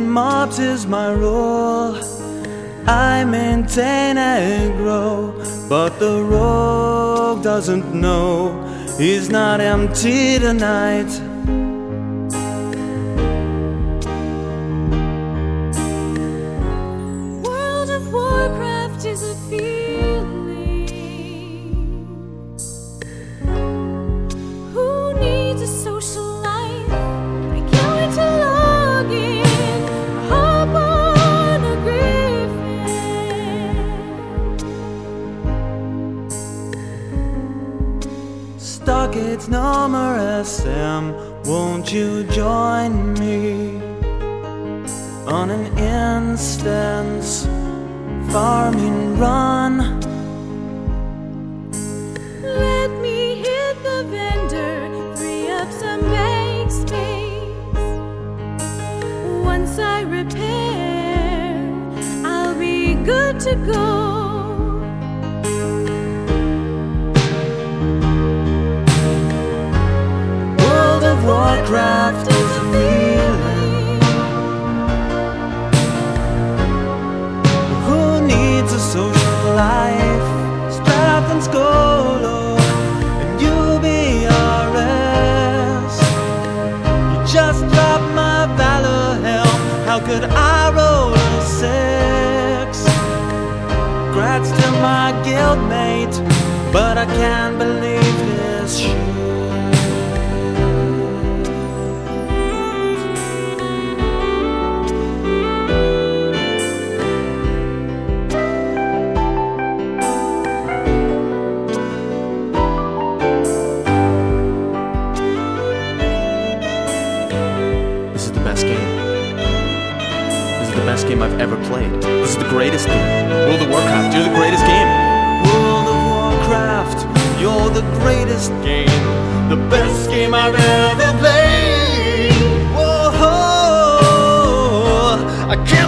mobs is my role. I maintain and grow, but the rogue doesn't know he's not empty tonight. World of Warcraft is a feeling. Who needs a social life? I can't wait to log in, hop on a griffin. Stargate's no more SM. Won't you join me on an instance farming run? Let me hit the vendor, free up some bank space. Once I repair, I'll be good to go. World of Warcraft is a feeling. Who needs a social life? Strathland's Golo, and you'll be RS. You just dropped my valor helm. How could I roll a 6? Congrats to my guildmate, but I can't believe this shit. This is the best game. This is the best game I've ever played. This is the greatest game. World of Warcraft, you're the greatest game. World of Warcraft, you're the greatest game. The best game I've ever played. Whoa, I can't